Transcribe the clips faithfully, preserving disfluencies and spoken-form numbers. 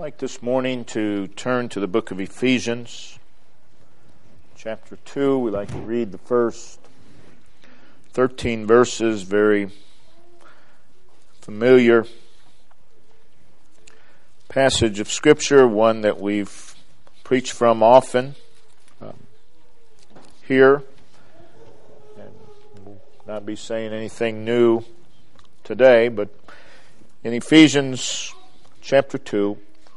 like this morning to turn to the book of Ephesians, chapter two. We like to read the first thirteen verses, very familiar passage of Scripture, one that we've preached from often um, here, and we'll not be saying anything new today, but in Ephesians chapter two,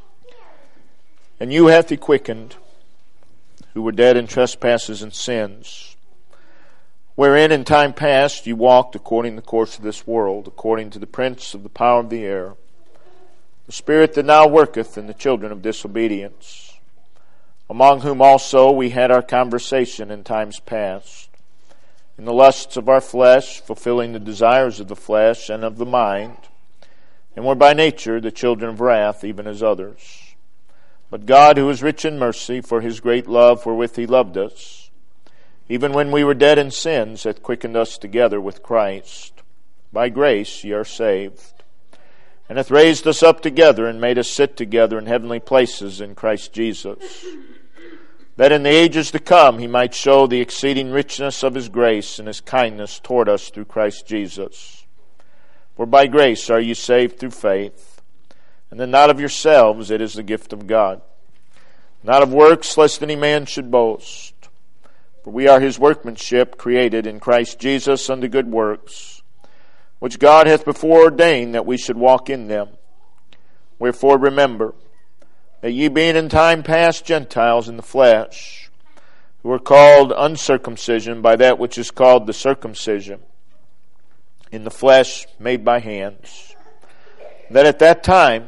"And you hath he quickened, who were dead in trespasses and sins, wherein in time past you walked according to the course of this world, according to the prince of the power of the air, the spirit that now worketh in the children of disobedience, among whom also we had our conversation in times past, in the lusts of our flesh, fulfilling the desires of the flesh and of the mind, and were by nature the children of wrath, even as others. But God, who is rich in mercy, for his great love wherewith he loved us, even when we were dead in sins, hath quickened us together with Christ. By grace ye are saved, and hath raised us up together, and made us sit together in heavenly places in Christ Jesus, that in the ages to come he might show the exceeding richness of his grace and his kindness toward us through Christ Jesus. For by grace are ye saved through faith, and then not of yourselves, it is the gift of God, not of works, lest any man should boast. For we are his workmanship, created in Christ Jesus unto good works, which God hath before ordained that we should walk in them. Wherefore remember, that ye being in time past Gentiles in the flesh, who are called uncircumcision by that which is called the circumcision, in the flesh made by hands, that at that time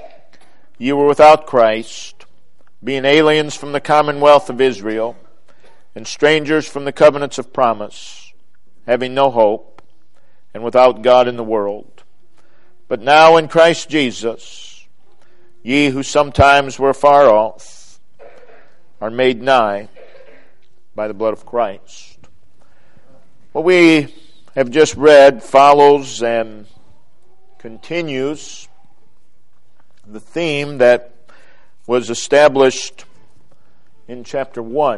ye were without Christ, being aliens from the commonwealth of Israel, and strangers from the covenants of promise, having no hope, and without God in the world. But now in Christ Jesus, ye who sometimes were far off, are made nigh by the blood of Christ." What we have just read follows and continues the theme that was established in chapter one.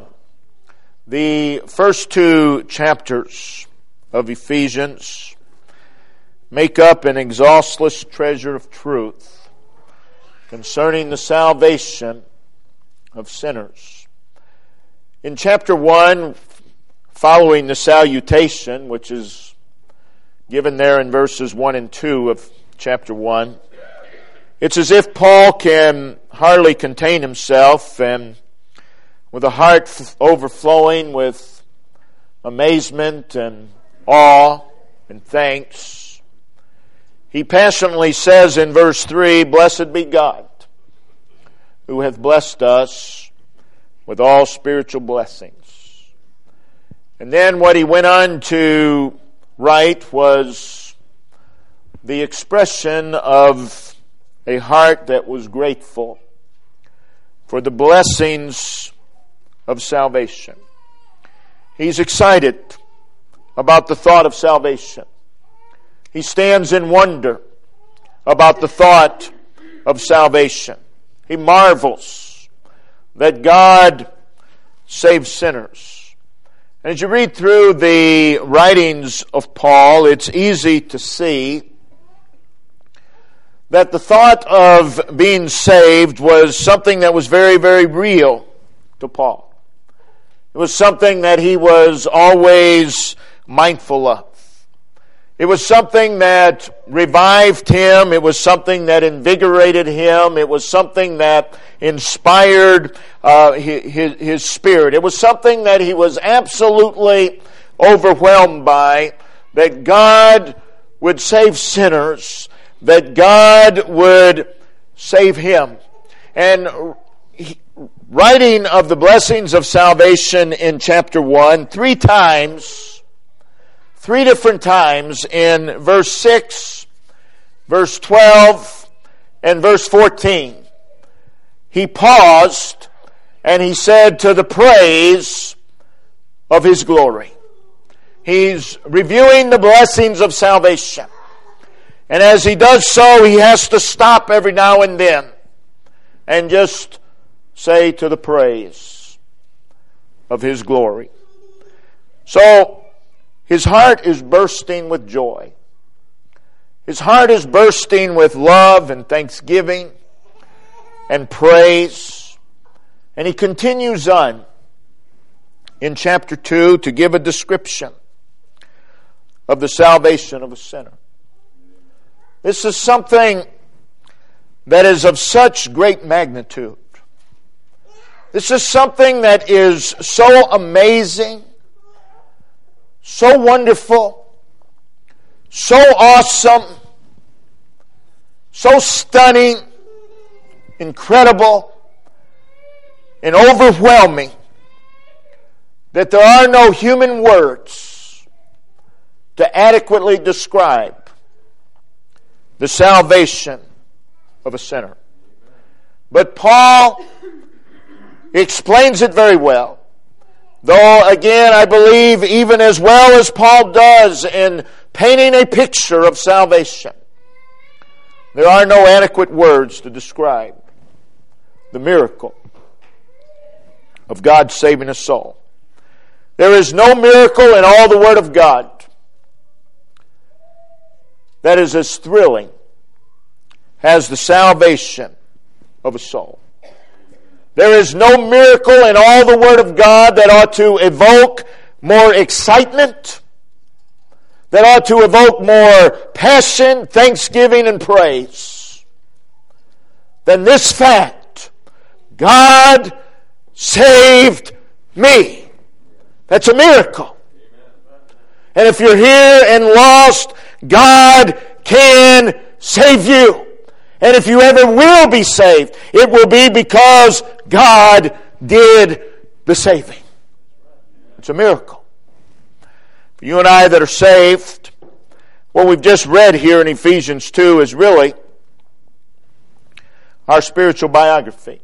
The first two chapters of Ephesians make up an exhaustless treasure of truth concerning the salvation of sinners. In chapter one, following the salutation, which is given there in verses one and two of chapter one, it's as if Paul can hardly contain himself, and with a heart overflowing with amazement and awe and thanks, he passionately says in verse three, "Blessed be God, who hath blessed us with all spiritual blessings." And then what he went on to write was the expression of a heart that was grateful for the blessings of salvation. He's excited about the thought of salvation. He stands in wonder about the thought of salvation. He marvels that God saves sinners. And as you read through the writings of Paul, it's easy to see that the thought of being saved was something that was very, very real to Paul. It was something that he was always mindful of. It was something that revived him. It was something that invigorated him. It was something that inspired uh, his, his spirit. It was something that he was absolutely overwhelmed by, that God would save sinners, that God would save him. And he, writing of the blessings of salvation in chapter one, three times, three different times in verse six, verse twelve, and verse fourteen, he paused and he said, "To the praise of his glory." He's reviewing the blessings of salvation. And as he does so, he has to stop every now and then and just say to the praise of His glory. So, his heart is bursting with joy. His heart is bursting with love and thanksgiving and praise. And he continues on in chapter two to give a description of the salvation of a sinner. This is something that is of such great magnitude. This is something that is so amazing, so wonderful, so awesome, so stunning, incredible, and overwhelming that there are no human words to adequately describe the salvation of a sinner. But Paul explains it very well. Though, again, I believe even as well as Paul does in painting a picture of salvation, there are no adequate words to describe the miracle of God saving a soul. There is no miracle in all the Word of God that is as thrilling as the salvation of a soul. There is no miracle in all the Word of God that ought to evoke more excitement, that ought to evoke more passion, thanksgiving, and praise than this fact: God saved me. That's a miracle. And if you're here and lost, God can save you. And if you ever will be saved, it will be because God did the saving. It's a miracle. For you and I that are saved, what we've just read here in Ephesians two is really our spiritual biography.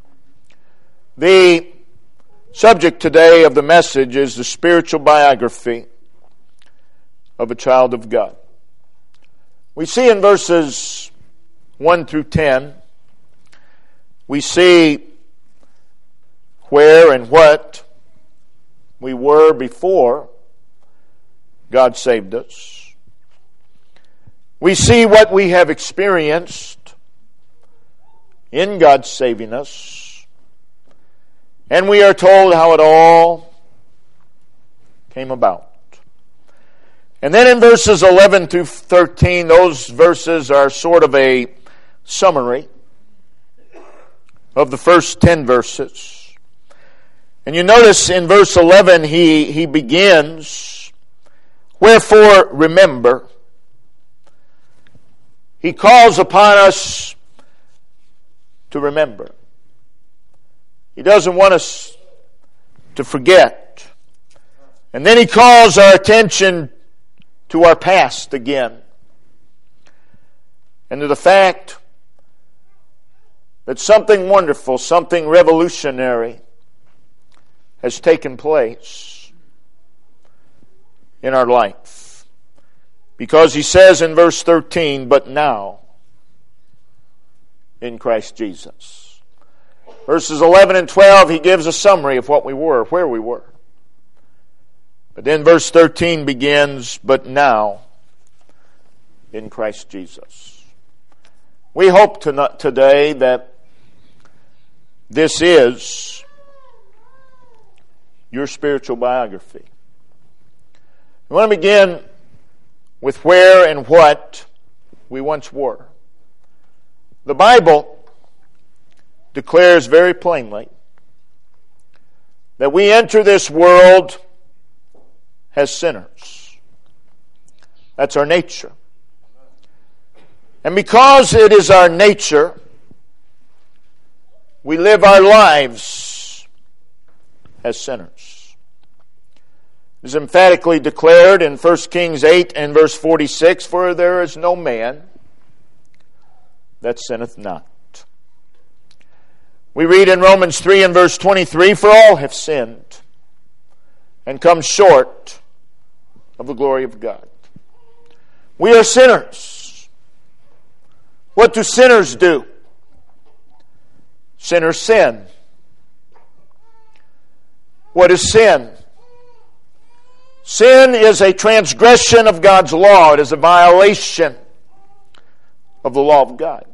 The subject today of the message is the spiritual biography of a child of God. We see in verses one through ten, we see where and what we were before God saved us. We see what we have experienced in God saving us. And we are told how it all came about. And then in verses eleven through thirteen, those verses are sort of a summary of the first ten verses. And you notice in verse eleven, he, he begins, "Wherefore remember." He calls upon us to remember. He doesn't want us to forget. And then he calls our attention to our past again, and to the fact that something wonderful, something revolutionary has taken place in our life. Because he says in verse thirteen, "But now in Christ Jesus." Verses eleven and twelve, he gives a summary of what we were, where we were. But then verse thirteen begins, "But now in Christ Jesus." We hope to today that this is your spiritual biography. We want to begin with where and what we once were. The Bible declares very plainly that we enter this world as sinners. That's our nature. And because it is our nature, we live our lives as sinners. It is emphatically declared in First Kings eight and verse forty-six, "For there is no man that sinneth not." We read in Romans three and verse twenty-three, "For all have sinned and come short of the glory of God." We are sinners. What do sinners do? Sinners sin. What is sin? Sin is a transgression of God's law. It is a violation of the law of God.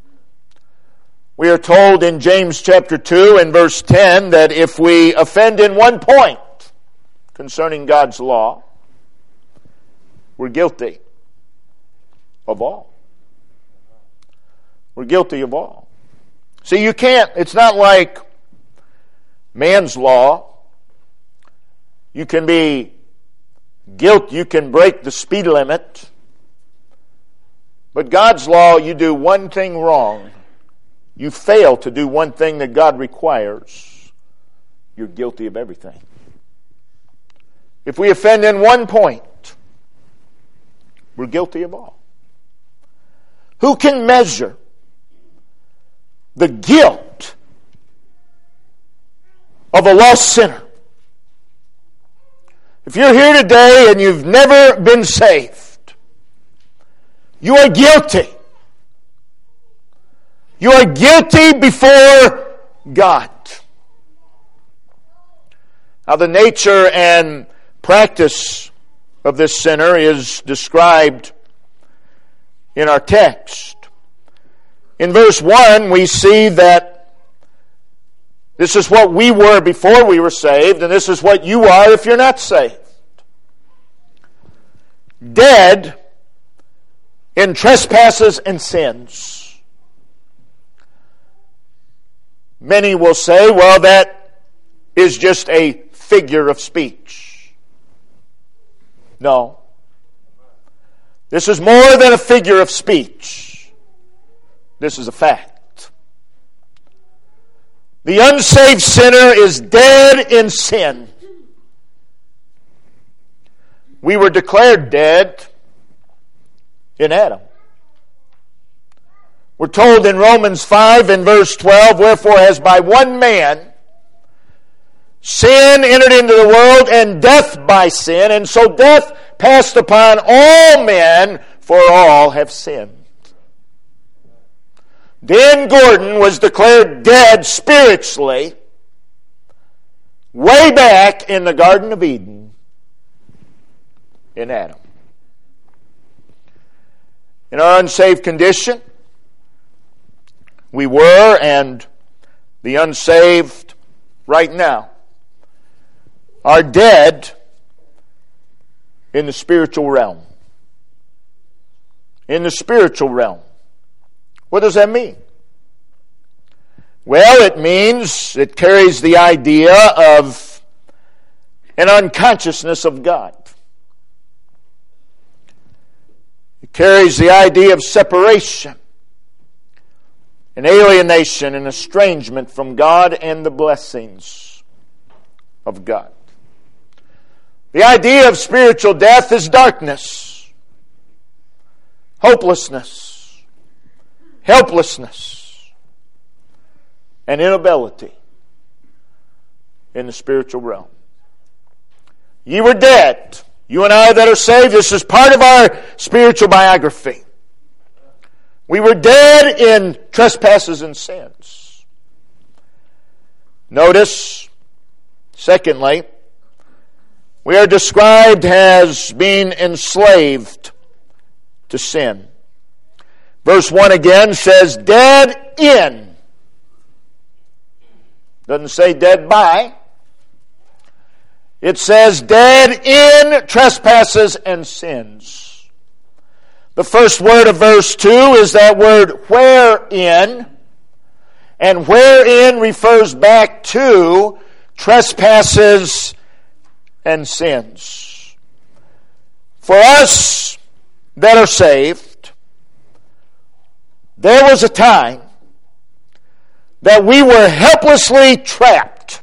We are told in James chapter two and verse ten that if we offend in one point concerning God's law, we're guilty of all. We're guilty of all. See, you can't, it's not like man's law. You can be guilt, you can break the speed limit. But God's law, you do one thing wrong. You fail to do one thing that God requires. You're guilty of everything. If we offend in one point, we're guilty of all. Who can measure the guilt of a lost sinner? If you're here today and you've never been saved, you are guilty. You are guilty before God. Now, the nature and practice of this sinner is described in our text. In verse one, we see that this is what we were before we were saved, and this is what you are if you're not saved. Dead in trespasses and sins. Many will say, well, that is just a figure of speech. No. This is more than a figure of speech. This is a fact. The unsaved sinner is dead in sin. We were declared dead in Adam. We're told in Romans five and verse twelve, wherefore as by one man sin entered into the world, and death by sin, and so death passed upon all men, for all have sinned. Dan Gordon was declared dead spiritually way back in the Garden of Eden in Adam. In our unsaved condition, we were, and the unsaved right now are dead in the spiritual realm. In the spiritual realm. What does that mean? Well, it means, it carries the idea of an unconsciousness of God. It carries the idea of separation, an alienation, an estrangement from God and the blessings of God. The idea of spiritual death is darkness, hopelessness, helplessness, and inability in the spiritual realm. Ye were dead. You and I that are saved, this is part of our spiritual biography. We were dead in trespasses and sins. Notice, secondly, we are described as being enslaved to sin. Verse one again says, dead in. Doesn't say dead by. It says dead in trespasses and sins. The first word of verse two is that word wherein. And wherein refers back to trespasses and sins. For us that are saved, there was a time that we were helplessly trapped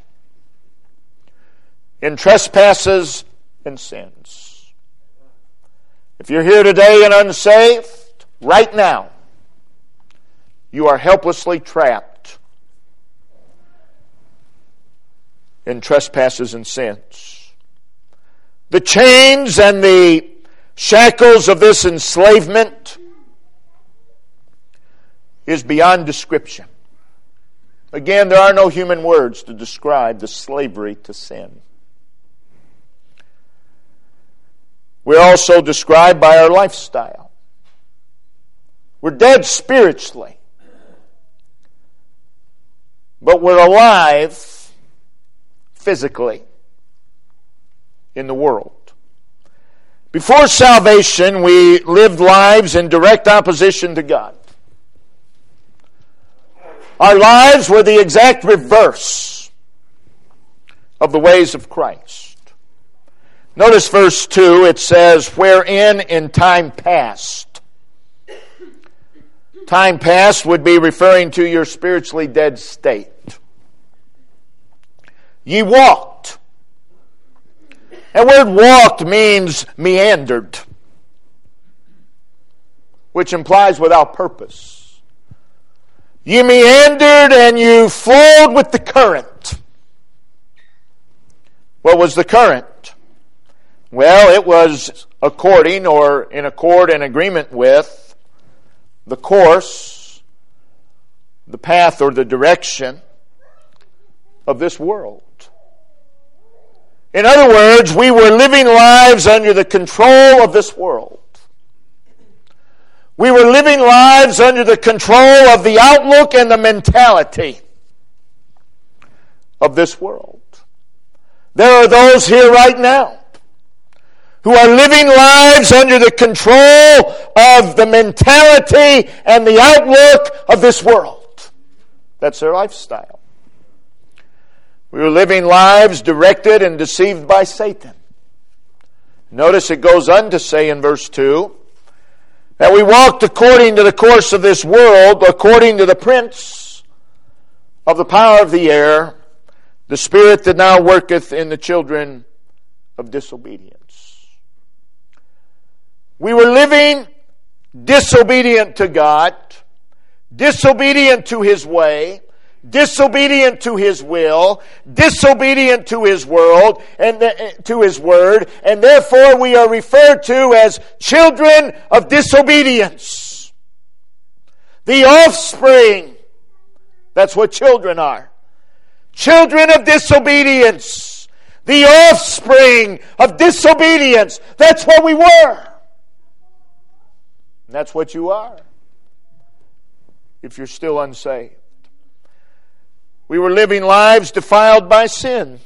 in trespasses and sins. If you're here today and unsaved, right now, you are helplessly trapped in trespasses and sins. The chains and the shackles of this enslavement is beyond description. Again, there are no human words to describe the slavery to sin. We're also described by our lifestyle. We're dead spiritually, but we're alive physically in the world. Before salvation, we lived lives in direct opposition to God. Our lives were the exact reverse of the ways of Christ. Notice verse two, it says, wherein in time past. Time past would be referring to your spiritually dead state. Ye walked. And word walked means meandered, which implies without purpose. You meandered and you flowed with the current. What was the current? Well, it was according or in accord and agreement with the course, the path or the direction of this world. In other words, we were living lives under the control of this world. We were living lives under the control of the outlook and the mentality of this world. There are those here right now who are living lives under the control of the mentality and the outlook of this world. That's their lifestyle. We were living lives directed and deceived by Satan. Notice it goes on to say in verse two, that we walked according to the course of this world, according to the prince of the power of the air, the spirit that now worketh in the children of disobedience. We were living disobedient to God, disobedient to His way, disobedient to His will, disobedient to His world and the, to His word, and therefore we are referred to as children of disobedience. The offspring, that's what children are. Children of disobedience. The offspring of disobedience. That's what we were. And that's what you are, if you're still unsaved. We were living lives defiled by sin.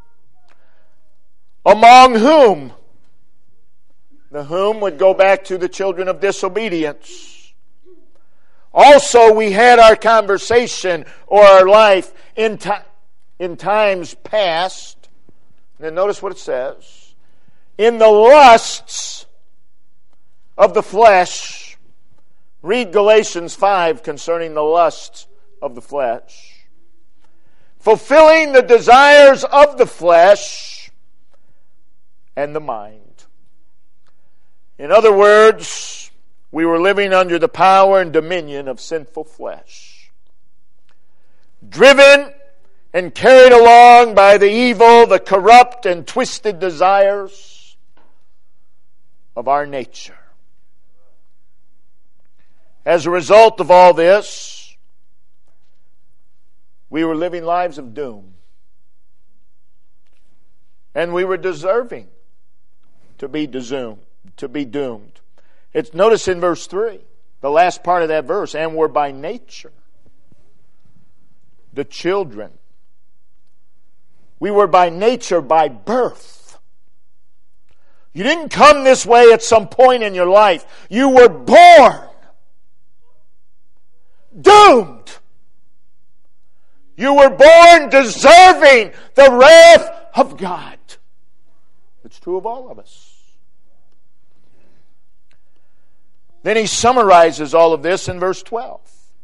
Among whom? The whom would go back to the children of disobedience. Also, we had our conversation or our life in, ti- in times past. And then notice what it says. In the lusts of the flesh. Read Galatians five concerning the lusts of the flesh. Fulfilling the desires of the flesh and the mind. In other words, we were living under the power and dominion of sinful flesh. Driven and carried along by the evil, the corrupt and twisted desires of our nature. As a result of all this, we were living lives of doom. And we were deserving to be doomed. To be doomed. It's notice in verse three, the last part of that verse, and were by nature the children. We were by nature, by birth. You didn't come this way at some point in your life. You were born doomed. You were born deserving the wrath of God. It's true of all of us. Then he summarizes all of this in verse twelve.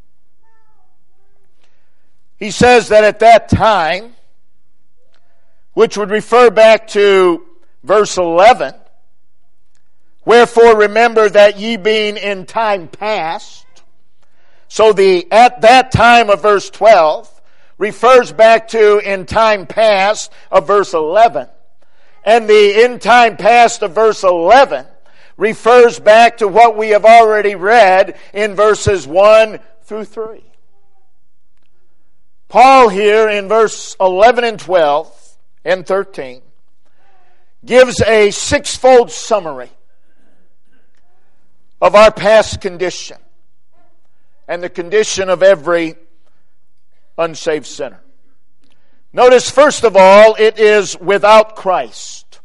He says that at that time, which would refer back to verse eleven, wherefore remember that ye being in time past. So the at that time of verse twelve refers back to in time past of verse eleven. And the in time past of verse eleven refers back to what we have already read in verses one through three. Paul here in verse eleven and twelve and thirteen gives a sixfold summary of our past condition and the condition of every unsaved sinner. Notice, first of all, it is without Christ.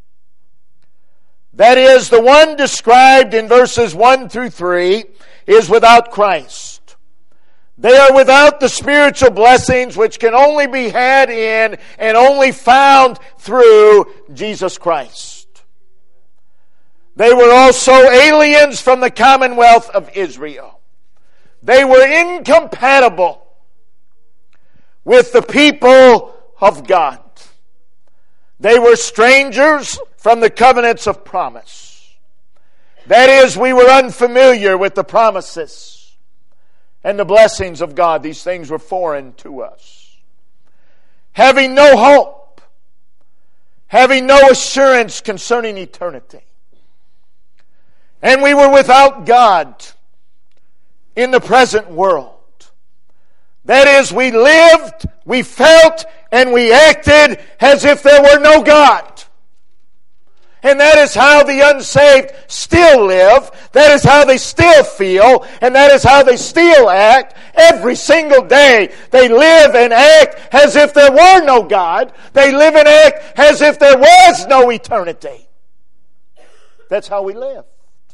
That is, the one described in verses one through three is without Christ. They are without the spiritual blessings which can only be had in and only found through Jesus Christ. They were also aliens from the commonwealth of Israel. They were incompatible with the people of God. They were strangers from the covenants of promise. That is, we were unfamiliar with the promises and the blessings of God. These things were foreign to us. Having no hope, having no assurance concerning eternity. And we were without God in the present world. That is, we lived, we felt, and we acted as if there were no God. And that is how the unsaved still live. That is how they still feel. And that is how they still act. Every single day they live and act as if there were no God. They live and act as if there was no eternity. That's how we live.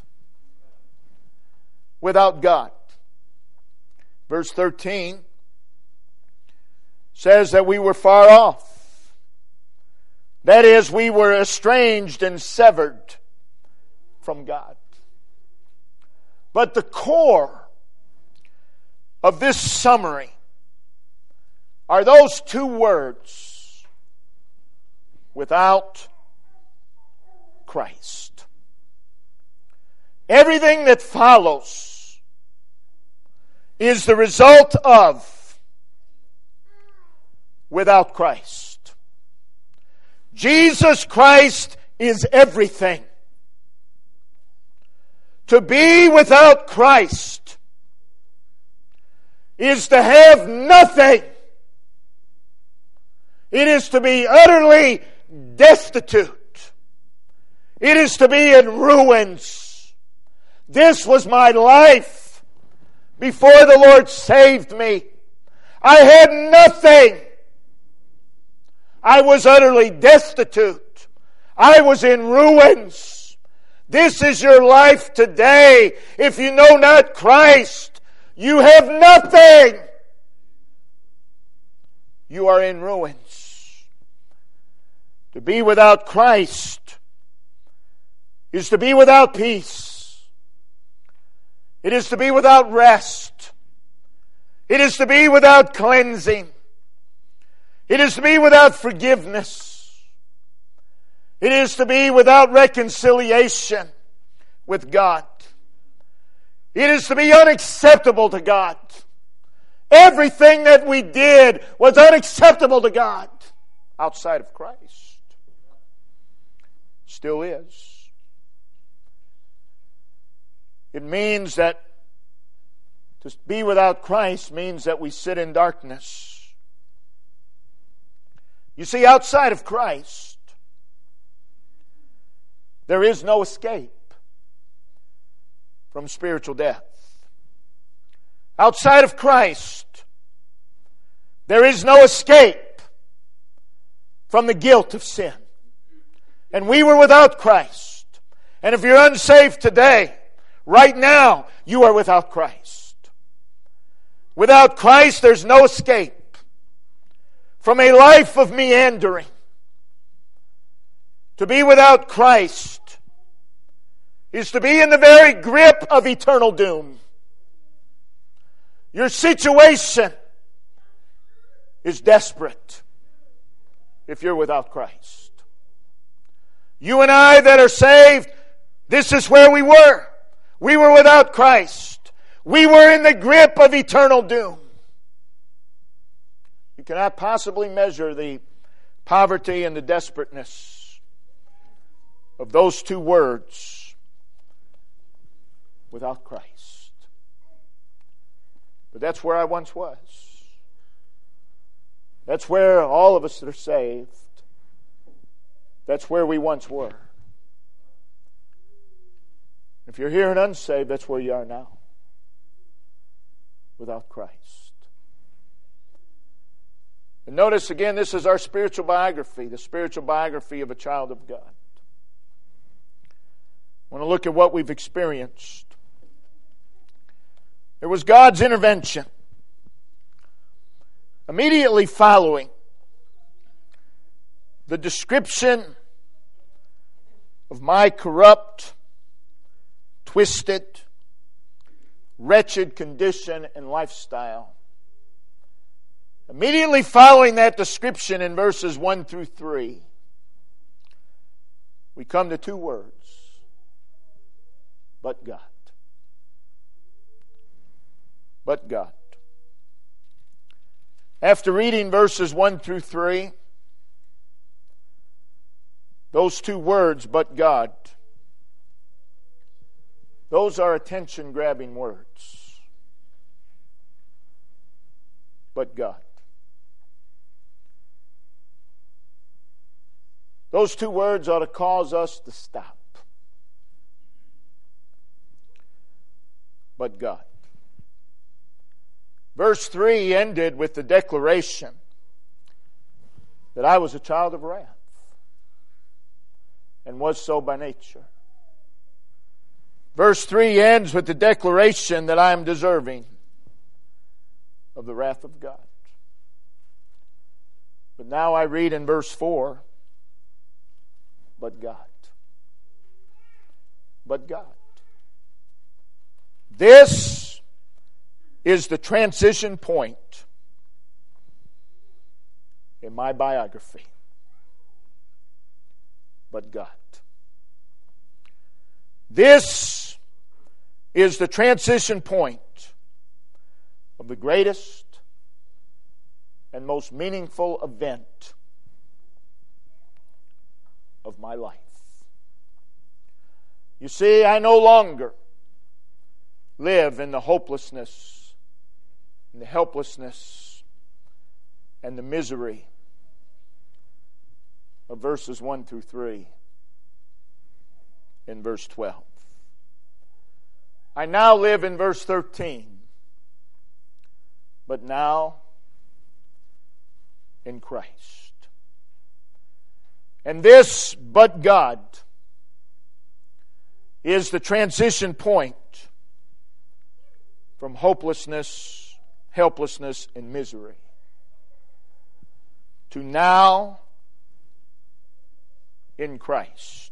Without God. Verse thirteen says that we were far off. That is, we were estranged and severed from God. But the core of this summary are those two words, without Christ. Everything that follows is the result of without Christ. Jesus Christ is everything. To be without Christ is to have nothing. It is to be utterly destitute. It is to be in ruins. This was my life before the Lord saved me. I had nothing. I was utterly destitute. I was in ruins. This is your life today. If you know not Christ, you have nothing. You are in ruins. To be without Christ is to be without peace. It is to be without rest. It is to be without cleansing. It is to be without forgiveness. It is to be without reconciliation with God. It is to be unacceptable to God. Everything that we did was unacceptable to God outside of Christ. Still is. It means that to be without Christ means that we sit in darkness. You see, outside of Christ, there is no escape from spiritual death. Outside of Christ, there is no escape from the guilt of sin. And we were without Christ. And if you're unsaved today, right now, you are without Christ. Without Christ, there's no escape from a life of meandering. To be without Christ is to be in the very grip of eternal doom. Your situation is desperate if you're without Christ. You and I that are saved, this is where we were. We were without Christ. We were in the grip of eternal doom. You cannot possibly measure the poverty and the desperateness of those two words, without Christ. But that's where I once was. That's where all of us that are saved, that's where we once were. If you're here and unsaved, that's where you are now, without Christ. And notice again, this is our spiritual biography, the spiritual biography of a child of God. I want to look at what we've experienced. There was God's intervention. Immediately following the description of my corrupt, twisted, wretched condition and lifestyle, immediately following that description in verses one through three, we come to two words. But God. But God. After reading verses one through three, those two words, but God, those are attention-grabbing words. But God. Those two words ought to cause us to stop. But God. Verse three ended with the declaration that I was a child of wrath and was so by nature. Verse three ends with the declaration that I am deserving of the wrath of God. But now I read in verse four, but God. But God. This is the transition point in my biography. But God. This is the transition point of the greatest and most meaningful event of my life. You see, I no longer live in the hopelessness, and the helplessness, and the misery of verses one through three in verse twelve. I now live in verse thirteen, but now in Christ. And this, but God, is the transition point from hopelessness, helplessness, and misery to now in Christ.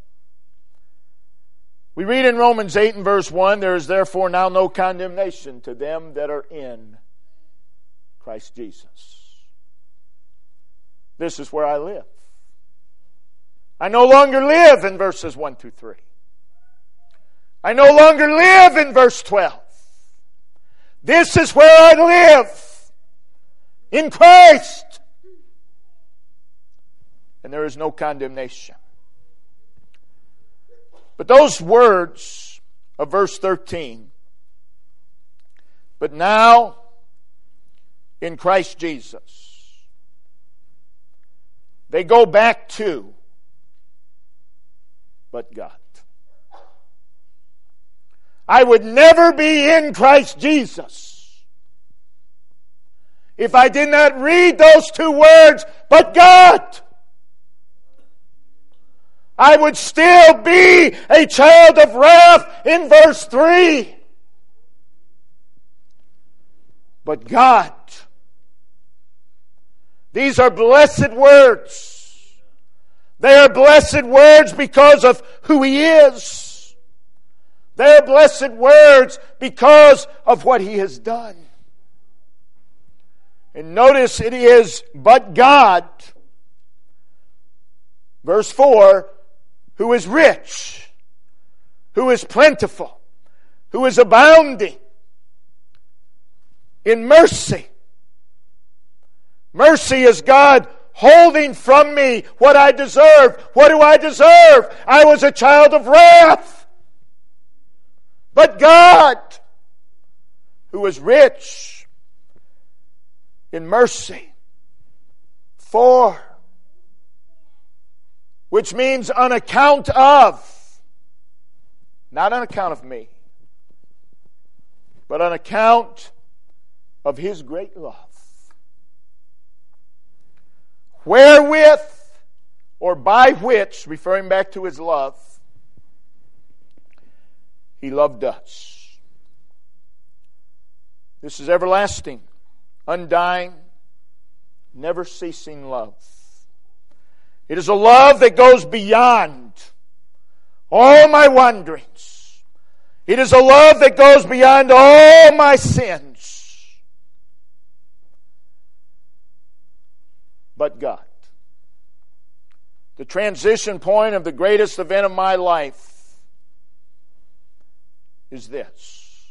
We read in Romans eight and verse one, there is therefore now no condemnation to them that are in Christ Jesus. This is where I live. I no longer live in verses one through three. I no longer live in verse twelve. This is where I live, in Christ. And there is no condemnation. But those words of verse thirteen, but now in Christ Jesus, they go back to, but God. I would never be in Christ Jesus if I did not read those two words, but God. I would still be a child of wrath in verse three. But God. These are blessed words. They are blessed words because of who He is. They are blessed words because of what He has done. And notice it is, but God, verse four, who is rich, who is plentiful, who is abounding in mercy. Mercy is God holding from me what I deserve. What do I deserve? I was a child of wrath. But God, who is rich in mercy, For, which means on account of, not on account of me, but on account of His great love, wherewith, or by which, referring back to His love, He loved us. This is everlasting, undying, never-ceasing love. It is a love that goes beyond all my wanderings. It is a love that goes beyond all my sins. But God. The transition point of the greatest event of my life is this.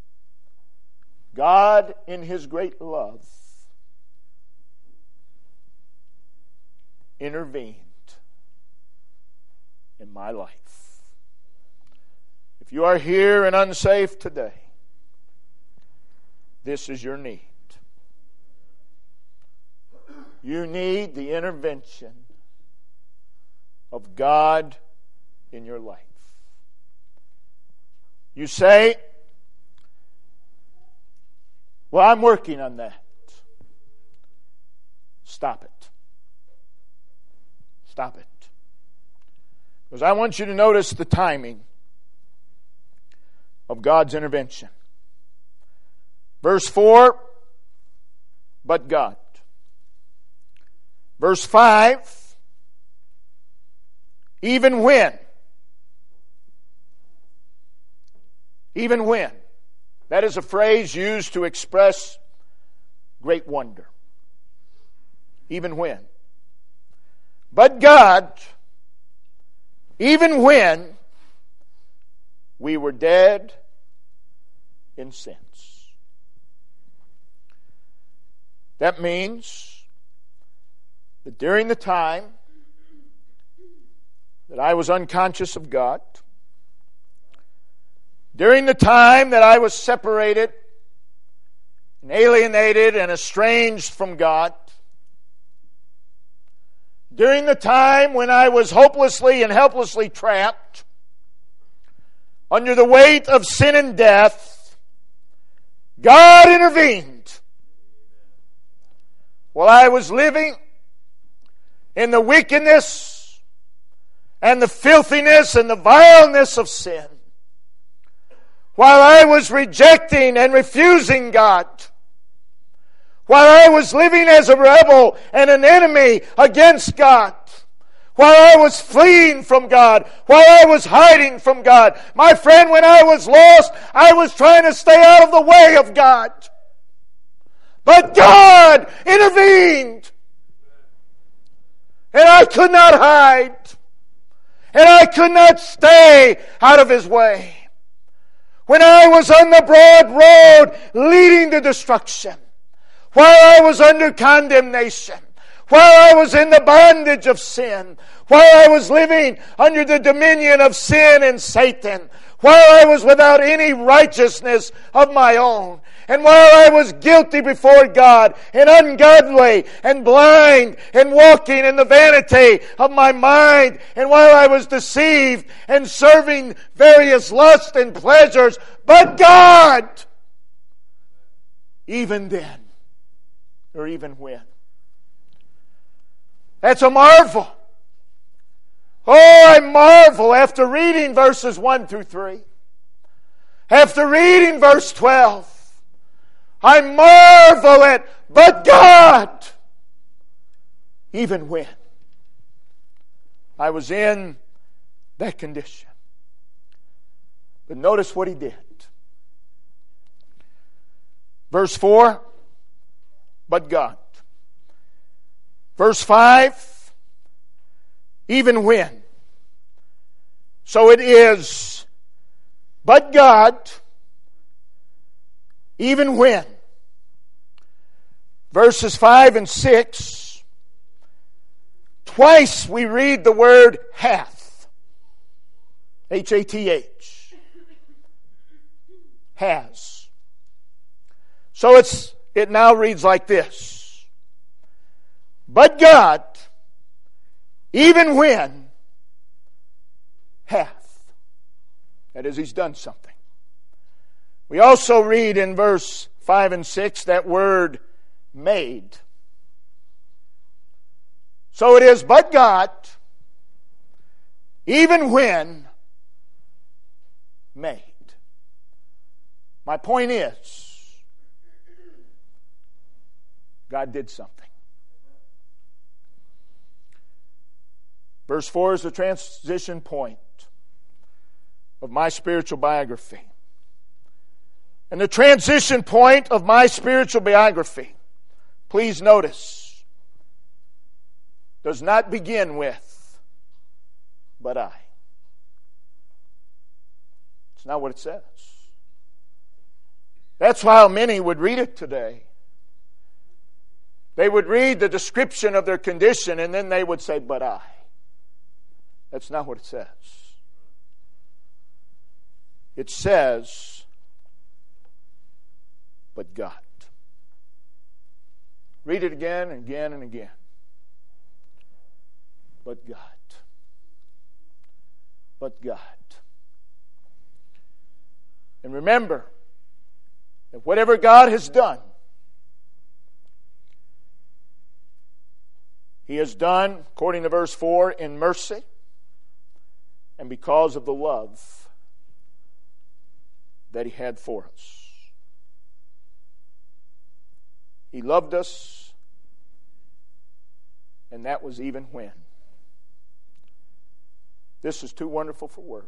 God, in His great love, intervened in my life. If you are here and unsafe today, this is your need. You need the intervention of God in your life. You say, well, I'm working on that. Stop it. Stop it. Because I want you to notice the timing of God's intervention. Verse four, but God. Verse five, even when. Even when. That is a phrase used to express great wonder. Even when. But God, even when we were dead in sins. That means that during the time that I was unconscious of God, during the time that I was separated and alienated and estranged from God, during the time when I was hopelessly and helplessly trapped under the weight of sin and death, God intervened. While I was living in the wickedness and the filthiness and the vileness of sin, while I was rejecting and refusing God, while I was living as a rebel and an enemy against God, while I was fleeing from God, while I was hiding from God. My friend, when I was lost, I was trying to stay out of the way of God. But God intervened. And I could not hide. And I could not stay out of His way. When I was on the broad road leading to destruction, while I was under condemnation, while I was in the bondage of sin, while I was living under the dominion of sin and Satan, while I was without any righteousness of my own, and while I was guilty before God and ungodly and blind and walking in the vanity of my mind, and while I was deceived and serving various lusts and pleasures, but God, even then, or even when. That's a marvel. Oh, I marvel after reading verses one through three. After reading verse twelve. I marvel at, but God, even when I was in that condition. But notice what He did. Verse four, but God. Verse five, even when. So it is, but God, even when. Verses five and six, twice we read the word hath. H A T H. Has. So it's it now reads like this. But God, even when, hath. That is, He's done something. We also read in verse five and six that word made. So it is, but God, even when made. My point is, God did something. Verse four is the transition point of my spiritual biography. And the transition point of my spiritual biography, please notice, does not begin with, but I. It's not what it says. That's how many would read it today. They would read the description of their condition and then they would say, but I. That's not what it says. It says, but God. Read it again and again and again. But God. But God. And remember that whatever God has done, He has done, according to verse four, in mercy and because of the love that He had for us. He loved us, and that was even when. This is too wonderful for words.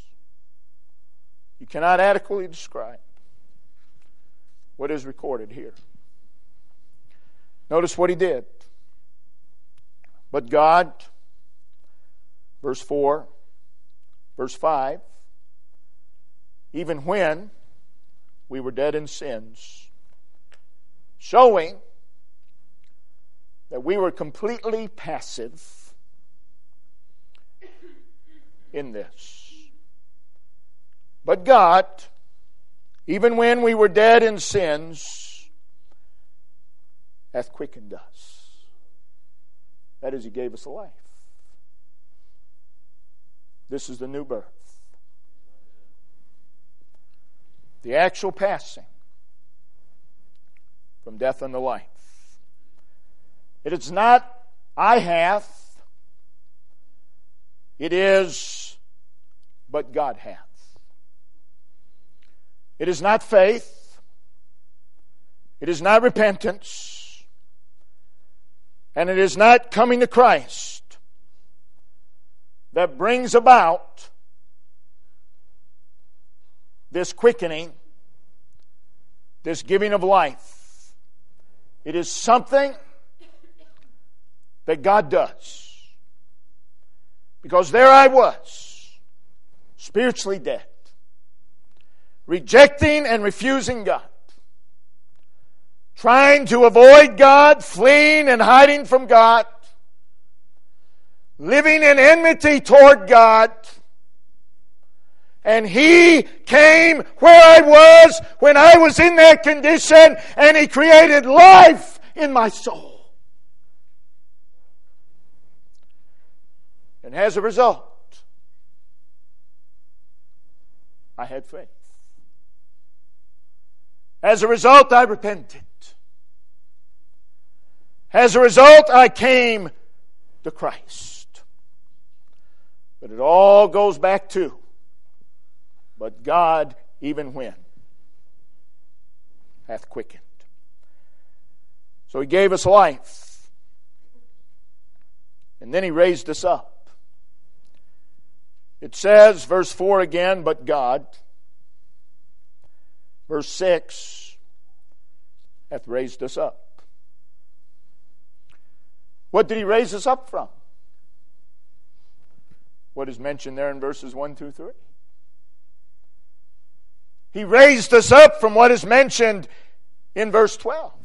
You cannot adequately describe what is recorded here. Notice what He did. But God, verse four, verse five, even when we were dead in sins, showing that we were completely passive in this. But God, even when we were dead in sins, hath quickened us. That is, He gave us a life. This is the new birth. The actual passing from death unto life. It is not I hath. It is but God hath. It is not faith. It is not repentance. And it is not coming to Christ that brings about this quickening, this giving of life. It is something that God does. Because there I was, spiritually dead, rejecting and refusing God, trying to avoid God, fleeing and hiding from God, living in enmity toward God. And He came where I was when I was in that condition, and He created life in my soul. And as a result, I had faith. As a result, I repented. As a result, I came to Christ. But it all goes back to, but God, even when, hath quickened. So He gave us life. And then He raised us up. It says, verse four again, but God. Verse six, hath raised us up. What did He raise us up from? What is mentioned there in verses one through three. He raised us up from what is mentioned in verse twelve.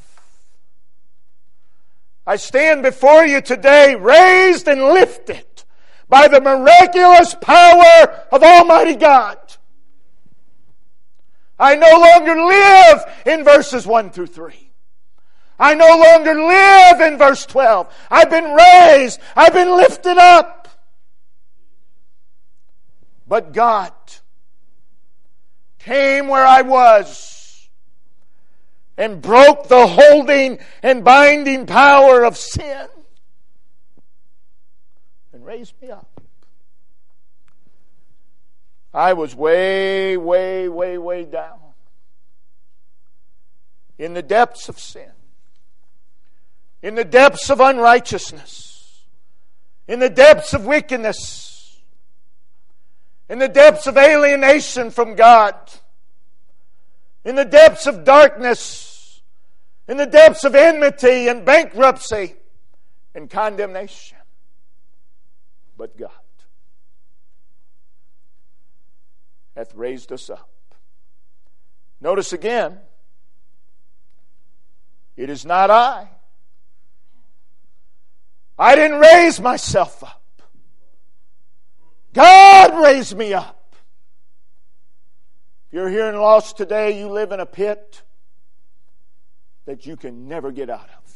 I stand before you today raised and lifted by the miraculous power of Almighty God. I no longer live in verses one through three. I no longer live in verse twelve. I've been raised. I've been lifted up. But God came where I was and broke the holding and binding power of sin and raised me up. I was way, way, way, way down in the depths of sin, in the depths of unrighteousness, in the depths of wickedness, in the depths of alienation from God, in the depths of darkness, in the depths of enmity and bankruptcy and condemnation. But God hath raised us up. Notice again, it is not I. I didn't raise myself up. God raised me up. If you're here and lost today, you live in a pit that you can never get out of.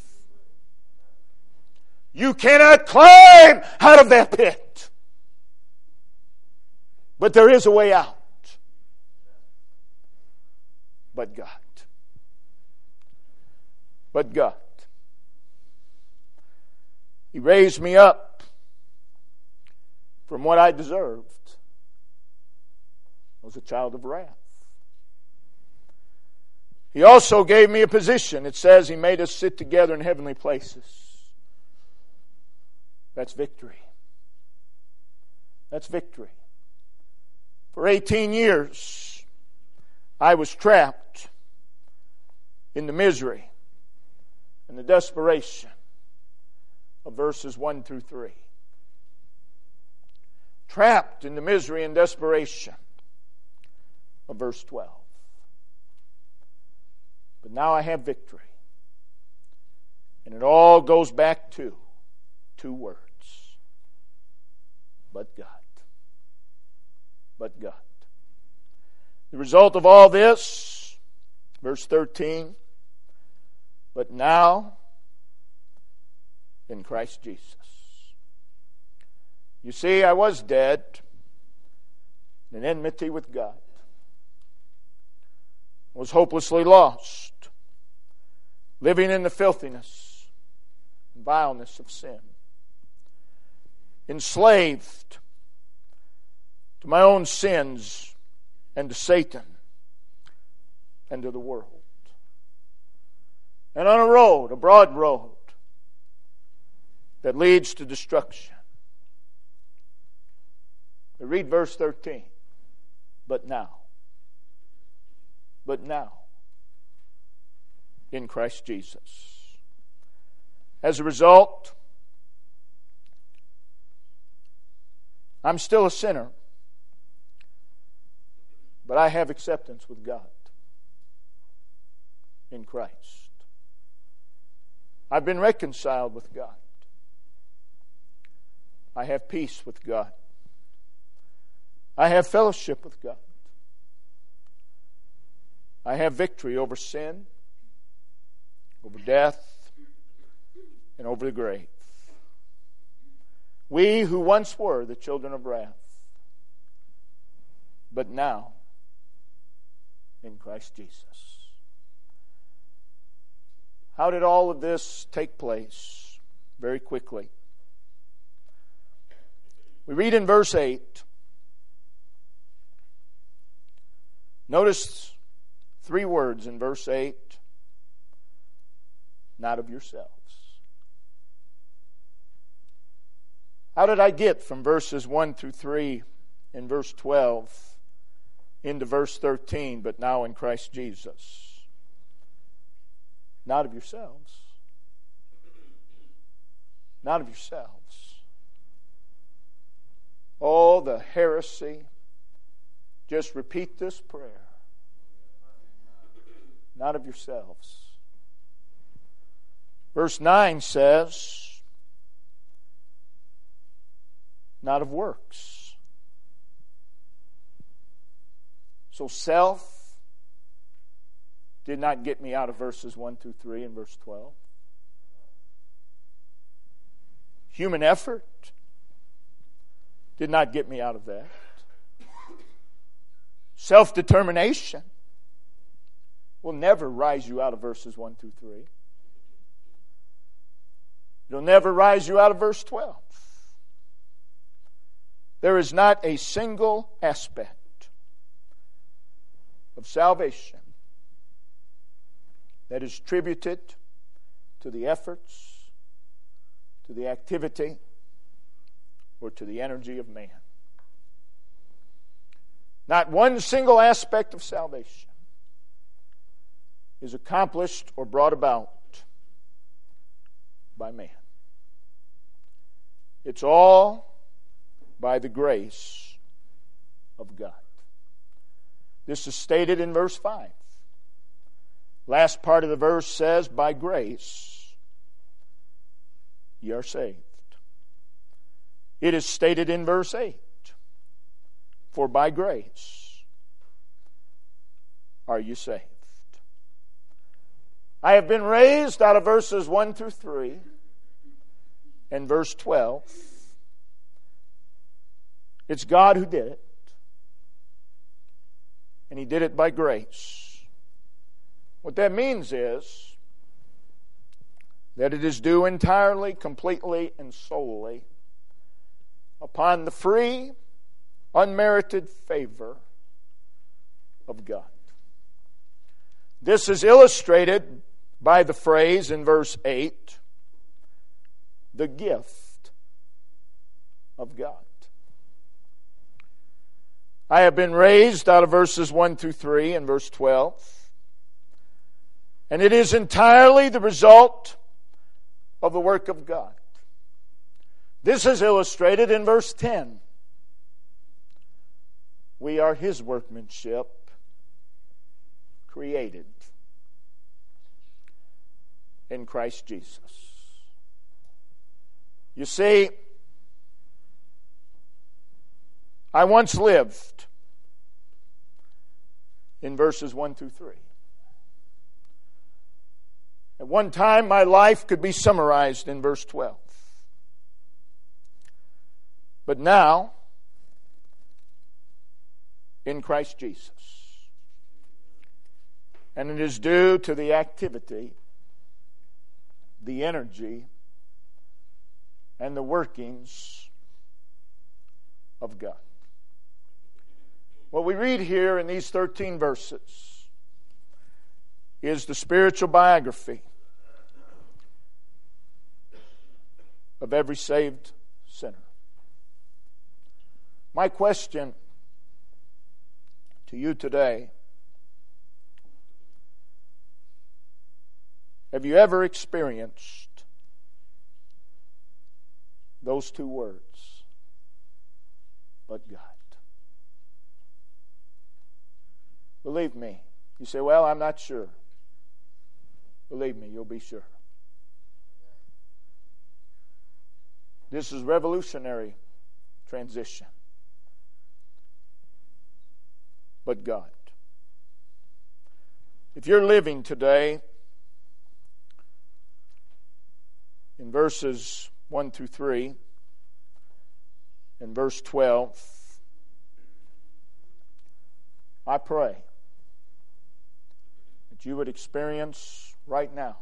You cannot climb out of that pit. But there is a way out. But God. But God. He raised me up from what I deserved. I was a child of wrath. He also gave me a position. It says He made us sit together in heavenly places. That's victory. That's victory. For eighteen years, I was trapped in the misery and the desperation of verses one through three. Trapped in the misery and desperation of verse twelve. But now I have victory. And it all goes back to two words. But God. But God. The result of all this, verse thirteen, but now in Christ Jesus. You see, I was dead in enmity with God. Was hopelessly lost, living in the filthiness and vileness of sin, enslaved to my own sins and to Satan and to the world. And on a road, a broad road that leads to destruction. But read verse thirteen. But now. But now. In Christ Jesus. As a result, I'm still a sinner. But I have acceptance with God. In Christ. I've been reconciled with God. I have peace with God. I have fellowship with God. I have victory over sin, over death, and over the grave. We who once were the children of wrath, but now in Christ Jesus. How did all of this take place? Very quickly. We read in verse eight. Notice three words in verse eight. Not of yourselves. How did I get from verses one through three in verse twelve into verse thirteen, but now in Christ Jesus? Not of yourselves. Not of yourselves. Oh, the heresy. Just repeat this prayer. Not of yourselves. Verse nine says, not of works. So self did not get me out of verses one through three and verse twelve. Human effort did not get me out of that. Self-determination will never rise you out of verses one through three. It'll never rise you out of verse twelve. There is not a single aspect of salvation that is attributed to the efforts, to the activity, or to the energy of man. Not one single aspect of salvation is accomplished or brought about by man. It's all by the grace of God. This is stated in verse five. Last part of the verse says, by grace ye are saved. It is stated in verse eight, for by grace are you saved. I have been raised out of verses one through three and verse twelve. It's God who did it. And He did it by grace. What that means is that it is due entirely, completely, and solely upon the free, unmerited favor of God. This is illustrated by the phrase in verse eight, the gift of God. I have been raised out of verses one through three and verse twelve. And it is entirely the result of the work of God. This is illustrated in verse ten. We are His workmanship, created in Christ Jesus. You see, I once lived in verses one through three. At one time, my life could be summarized in verse twelve. But now, in Christ Jesus. And it is due to the activity, the energy, and the workings of God. What we read here in these thirteen verses is the spiritual biography of every saved sinner. My question to you today, have you ever experienced those two words, but God? Believe me. You say, well, I'm not sure. Believe me, you'll be sure. This is revolutionary transition. But God. If you're living today in verses one through three and verse twelve, I pray that you would experience right now,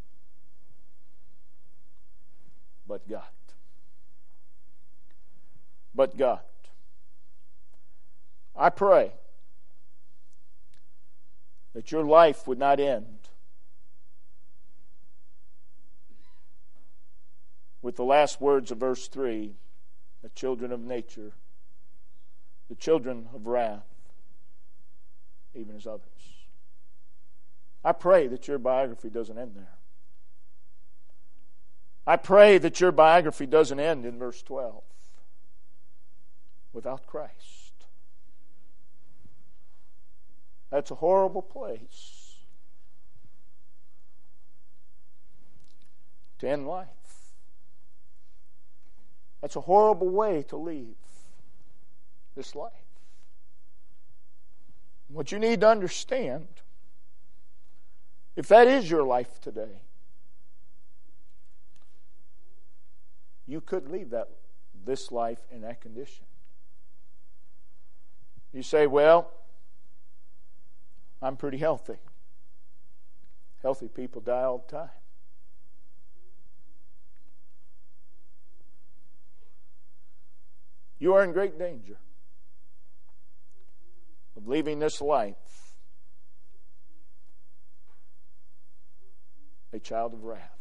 but God. But God. I pray that your life would not end with the last words of verse three, the children of nature, the children of wrath, even as others. I pray that your biography doesn't end there. I pray that your biography doesn't end in verse twelve, without Christ. That's a horrible place to end life. That's a horrible way to leave this life. What you need to understand If that is your life today, you could leave that this life in that condition. You say, well, I'm pretty healthy. Healthy people die all the time. You are in great danger of leaving this life a child of wrath.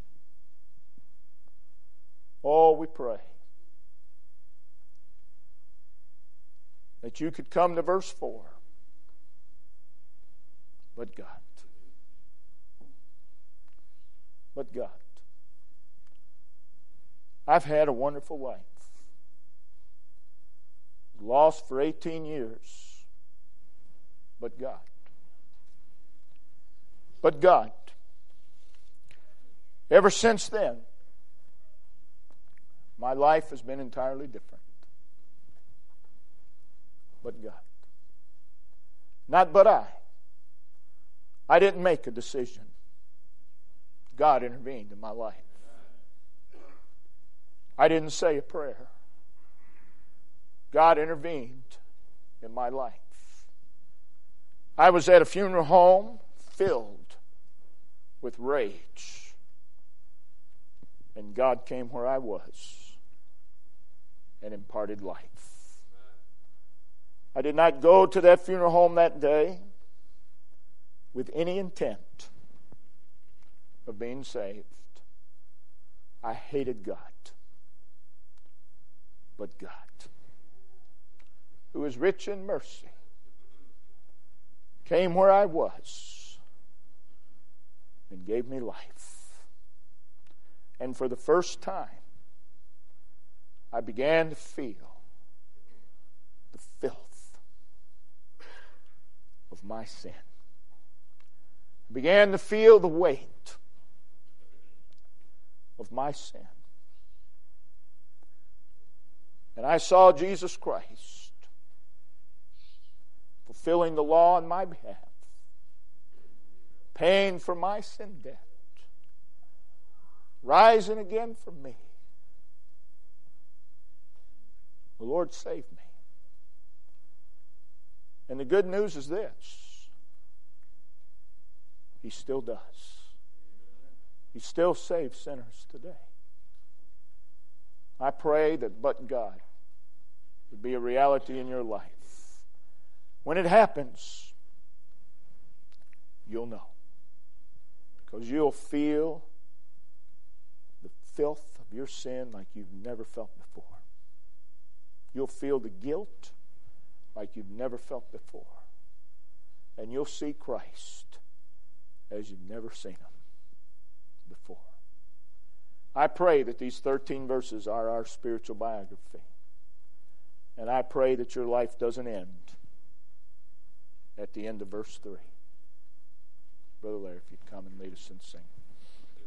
Oh, we pray that you could come to verse four. But God. But God. I've had a wonderful life. Lost for eighteen years. But God. But God. Ever since then, my life has been entirely different. But God. Not but I. I didn't make a decision. God intervened in my life. I didn't say a prayer. God intervened in my life. I was at a funeral home filled with rage. And God came where I was and imparted life. I did not go to that funeral home that day with any intent of being saved. I hated God. But God, who is rich in mercy, came where I was and gave me life. And for the first time, I began to feel the filth of my sin. I began to feel the weight of my sin. And I saw Jesus Christ fulfilling the law on my behalf, paying for my sin debt, rising again for me. The Lord saved me. And the good news is this: He still does. He still saves sinners today. I pray that but God would be a reality in your life. When it happens, you'll know. Because you'll feel the filth of your sin like you've never felt before. You'll feel the guilt like you've never felt before. And you'll see Christ as you've never seen Him before. I pray that these thirteen verses are our spiritual biography. And I pray that your life doesn't end at the end of verse three. Brother Larry, if you'd come and lead us in singing.